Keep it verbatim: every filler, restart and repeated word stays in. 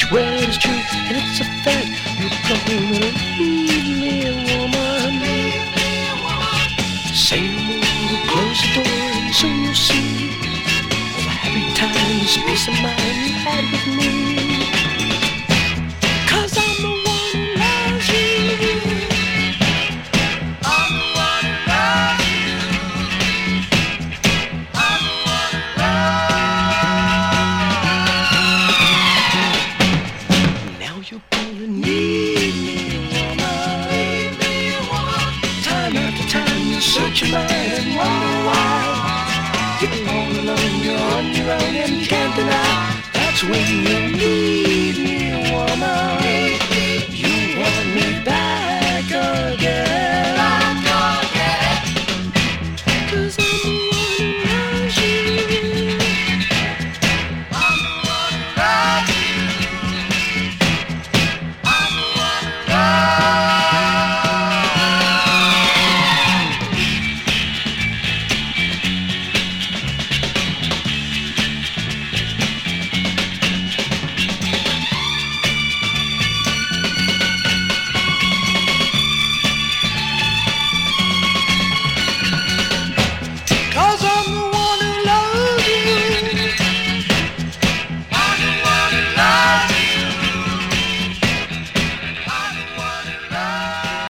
Well, it's true, and it's a fact. You're gonna leave me, woman. Say no more, close the door, and soon you'll see all the happy times, peace of mind you had with me. Cause I'm the one who loves you. I'm the one who loves you. I'm the one who loves you. Now you're gonna need me, woman. Time after time you search your mind and wonder why. You're all alone, you're on your own and you can't deny. That's when you need